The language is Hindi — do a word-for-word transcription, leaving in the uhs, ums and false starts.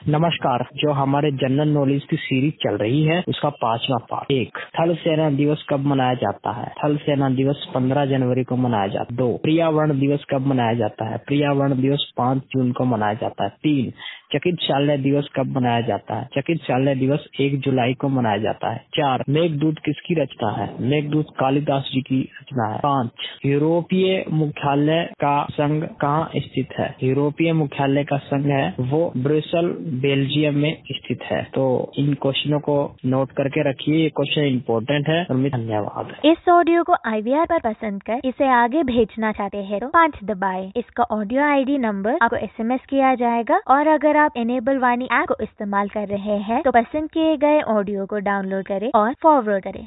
नमस्कार। जो हमारे जनरल नॉलेज की सीरीज चल रही है उसका पांचवा पार्ट। एक, थल सेना दिवस कब मनाया जाता है? थल सेना दिवस पंद्रह जनवरी को मनाया जाता है। दो, पर्यावरण दिवस कब मनाया जाता है? पर्यावरण दिवस पाँच जून को मनाया जाता है। तीन, चिकित्सालय दिवस कब मनाया जाता है? चिकित्सालय दिवस एक जुलाई को मनाया जाता है। चार, मेघदूत किसकी रचना है? मेघदूत कालिदास जी की रचना है। पाँच, यूरोपीय मुख्यालय का संघ कहाँ स्थित है? यूरोपीय मुख्यालय का संघ है वो ब्रुसेल बेल्जियम में स्थित है। तो इन क्वेश्चनों को नोट करके रखिए, ये क्वेश्चन इम्पोर्टेंट है। और धन्यवाद। इस ऑडियो को आई वी आर पर पसंद कर इसे आगे भेजना चाहते हैं तो पाँच दबाएं। इसका ऑडियो आई डी नंबर आपको एस एम एस किया जाएगा। और अगर आप इनेबल वाणी ऐप को इस्तेमाल कर रहे हैं तो पसंद किए गए ऑडियो को डाउनलोड करें और फॉरवर्ड करें।